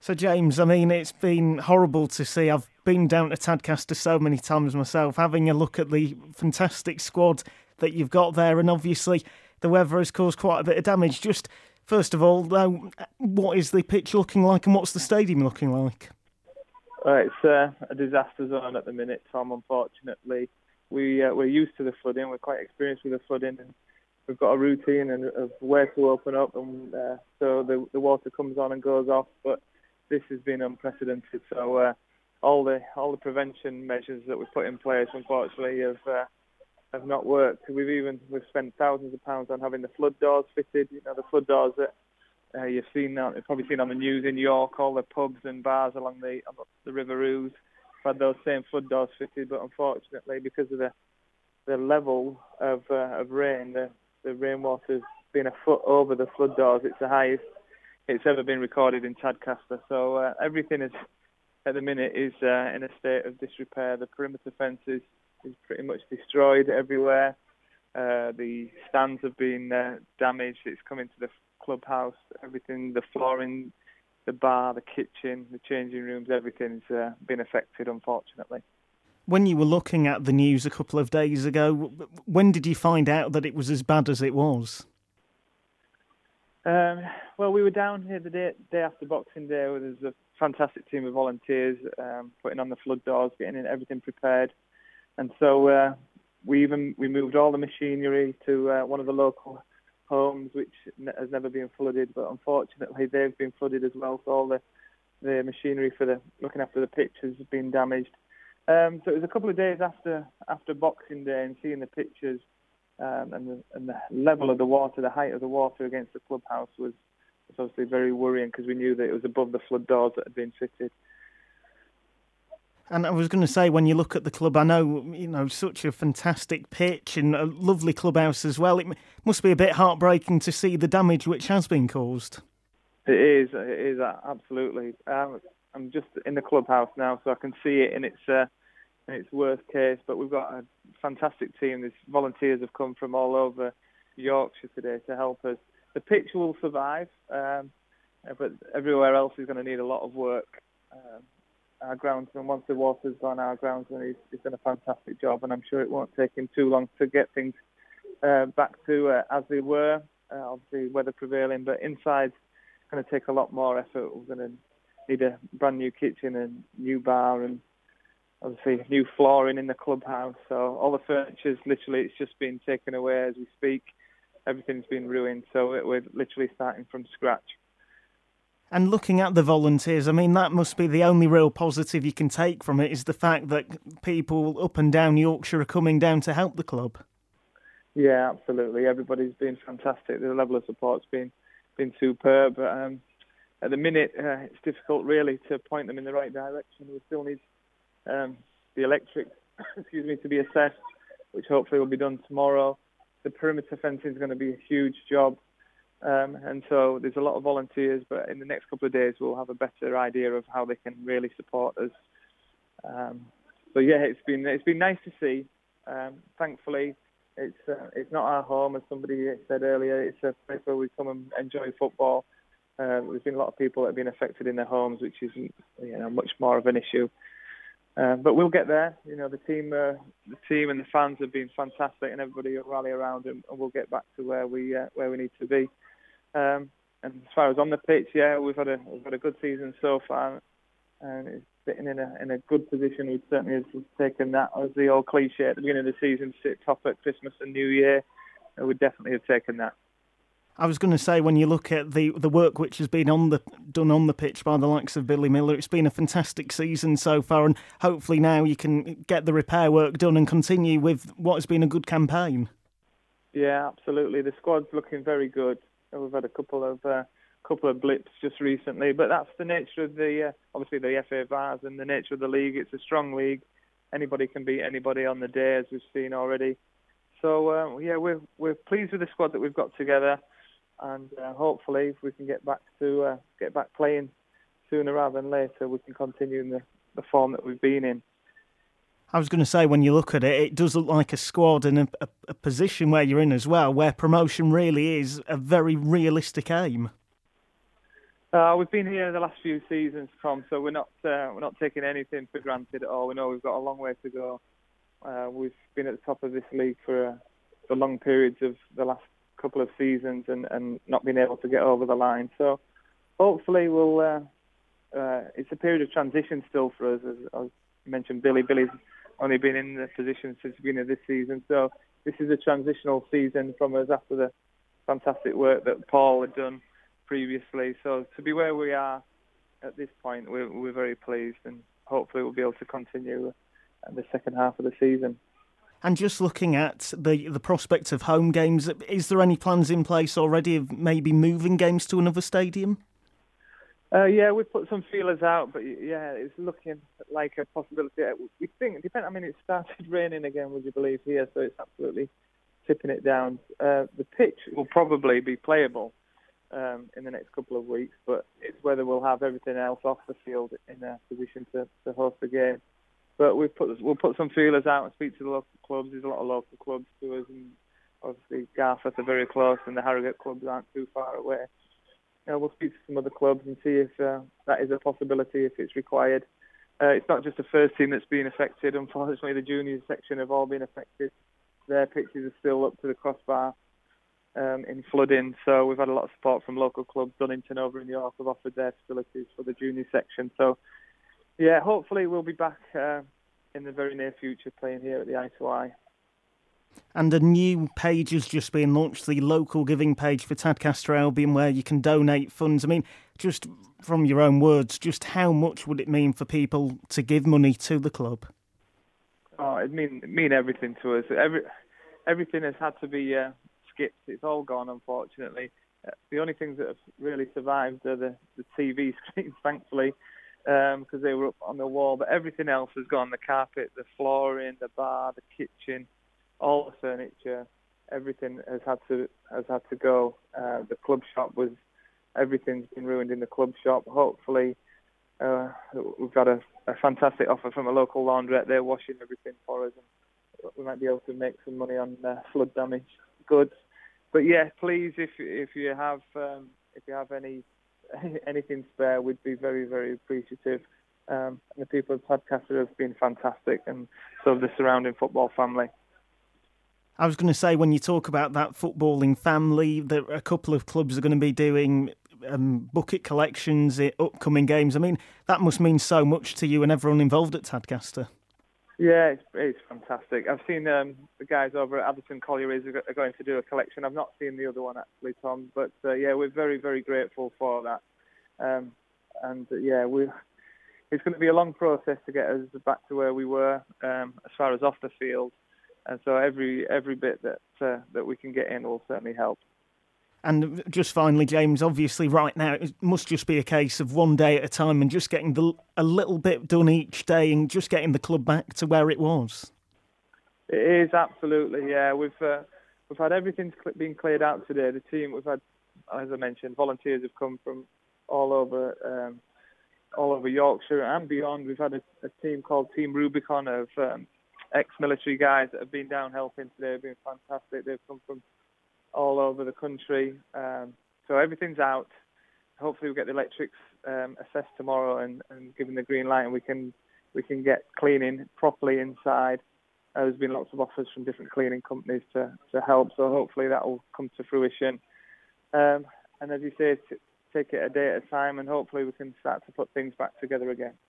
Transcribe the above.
So, James, I mean, it's been horrible to see. I've been down to Tadcaster so many times myself, having a look at the fantastic squad that you've got there, and obviously the weather has caused quite a bit of damage. Just, first of all, though, what is the pitch looking like and what's the stadium looking like? It's a disaster zone at the minute, Tom, unfortunately. We're used to the flooding, we're quite experienced with the flooding, and we've got a routine of where to open up, and so the water comes on and goes off, but this has been unprecedented. So all the prevention measures that we've put in place, unfortunately, have not worked. We've spent thousands of pounds on having the flood doors fitted. You know, the flood doors that you've probably seen on the news in York, all the pubs and bars along the River Ouse have had those same flood doors fitted. But unfortunately, because of the level of rain, the rainwater's been a foot over the flood doors. It's the highest it's ever been recorded in Tadcaster. So everything is, at the minute, is in a state of disrepair. The perimeter fence is pretty much destroyed everywhere. The stands have been damaged. It's come into the clubhouse. Everything, the flooring, the bar, the kitchen, the changing rooms, everything's been affected, unfortunately. When you were looking at the news a couple of days ago, when did you find out that it was as bad as it was? Well, we were down here the day after Boxing Day. Where there's a fantastic team of volunteers putting on the flood doors, getting everything prepared. And so we moved all the machinery to one of the local homes, which has never been flooded, but unfortunately they've been flooded as well. So all the machinery for looking after the pitch has been damaged. So it was a couple of days after Boxing Day, and seeing the pictures and the level of the water, the height of the water against the clubhouse was obviously very worrying, because we knew that it was above the flood doors that had been fitted. And I was going to say, when you look at the club, I know, such a fantastic pitch and a lovely clubhouse as well. It must be a bit heartbreaking to see the damage which has been caused. It is absolutely. I'm just in the clubhouse now, so I can see it in its worst case. But we've got a fantastic team. These volunteers have come from all over Yorkshire today to help us. The pitch will survive, but everywhere else is going to need a lot of work. Our groundsman, once the water's gone, our groundsman, he's done a fantastic job, and I'm sure it won't take him too long to get things back to as they were. Obviously, weather prevailing, but inside it's going to take a lot more effort. We're going to need a brand new kitchen and new bar, and obviously new flooring in the clubhouse. So all the furniture's literally, it's just been taken away as we speak. Everything's been ruined, so we're literally starting from scratch. And looking at the volunteers, I mean, that must be the only real positive you can take from it, is the fact that people up and down Yorkshire are coming down to help the club. Yeah, absolutely. Everybody's been fantastic. The level of support's been superb. At the minute, it's difficult really to point them in the right direction. We still need the electric, to be assessed, which hopefully will be done tomorrow. The perimeter fencing is going to be a huge job. And so there's a lot of volunteers, but in the next couple of days we'll have a better idea of how they can really support us. So yeah, it's been nice to see. Thankfully, it's not our home, as somebody said earlier. It's a place where we come and enjoy football. There's been a lot of people that have been affected in their homes, which isn't much more of an issue. But we'll get there. The team and the fans have been fantastic, and everybody will rally around, and we'll get back to where we need to be. And as far as on the pitch, yeah, we've had a good season so far, and it's sitting in a good position. We've certainly taken that as the old cliche at the beginning of the season, to sit top at Christmas and New Year. And we'd definitely have taken that. I was going to say, when you look at the work which has been done on the pitch by the likes of Billy Miller, it's been a fantastic season so far, and hopefully now you can get the repair work done and continue with what has been a good campaign. Yeah, absolutely. The squad's looking very good. We've had a couple of blips just recently, but that's the nature of obviously the FA Vars and the nature of the league. It's a strong league. Anybody can beat anybody on the day, as we've seen already. So we're pleased with the squad that we've got together. And hopefully, if we can get back playing sooner rather than later, we can continue in the form that we've been in. I was going to say, when you look at it, it does look like a squad and a position where you're in as well, where promotion really is a very realistic aim. We've been here the last few seasons, Tom, so we're not taking anything for granted at all. We know we've got a long way to go. We've been at the top of this league for long periods of the last couple of seasons and not been able to get over the line. So hopefully it's a period of transition still for us. As I mentioned, Billy's only been in the position since the beginning of this season. So this is a transitional season from us after the fantastic work that Paul had done previously. So to be where we are at this point, we're very pleased, and hopefully we'll be able to continue the second half of the season. And just looking at the prospect of home games, is there any plans in place already of maybe moving games to another stadium? Yeah, we've put some feelers out, but yeah, it's looking like a possibility. We think, it started raining again, would you believe, here, so it's absolutely tipping it down. The pitch will probably be playable in the next couple of weeks, but it's whether we'll have everything else off the field in a position to host the game. But we'll put some feelers out and speak to the local clubs. There's a lot of local clubs to us, and obviously Garforth are very close, and the Harrogate clubs aren't too far away. We'll speak to some other clubs and see if that is a possibility, if it's required. It's not just the first team that's been affected. Unfortunately, the junior section have all been affected. Their pitches are still up to the crossbar in flooding. So we've had a lot of support from local clubs. Dunnington over in York have offered their facilities for the junior section. So, yeah, hopefully we'll be back in the very near future playing here at the I2I. And a new page has just been launched, the local giving page for Tadcaster Albion, where you can donate funds. I mean, just from your own words, just how much would it mean for people to give money to the club? Oh, it mean everything to us. Everything has had to be skipped. It's all gone, unfortunately. The only things that have really survived are the TV screens, thankfully, because they were up on the wall. But everything else has gone: the carpet, the flooring, the bar, the kitchen, all the furniture. Everything has had to go. The club shop everything's been ruined in the club shop. Hopefully, we've got a fantastic offer from a local laundrette. They're washing everything for us, and we might be able to make some money on flood damage goods. But yeah, please, if you have anything spare, we'd be very, very appreciative. And the people of Tadcaster have been fantastic, and so have the surrounding football family. I was going to say, when you talk about that footballing family, that a couple of clubs are going to be doing bucket collections at upcoming games. I mean, that must mean so much to you and everyone involved at Tadcaster. Yeah, it's fantastic. I've seen the guys over at Addison Collieries are going to do a collection. I've not seen the other one, actually, Tom. But, yeah, we're very, very grateful for that. It's going to be a long process to get us back to where we were as far as off the field. And so every bit that we can get in will certainly help. And just finally, James, obviously right now it must just be a case of one day at a time and just getting a little bit done each day and just getting the club back to where it was. It is, absolutely, yeah. We've had everything being cleared out today. The team, we've had, as I mentioned, volunteers have come from all over Yorkshire and beyond. We've had a team called Team Rubicon of ex-military guys that have been down helping today. They've been fantastic. They've come from all over the country. So everything's out. Hopefully we'll get the electrics assessed tomorrow and given the green light, and we can get cleaning properly inside. There's been lots of offers from different cleaning companies to help, so hopefully that will come to fruition. And as you say, take it a day at a time, and hopefully we can start to put things back together again.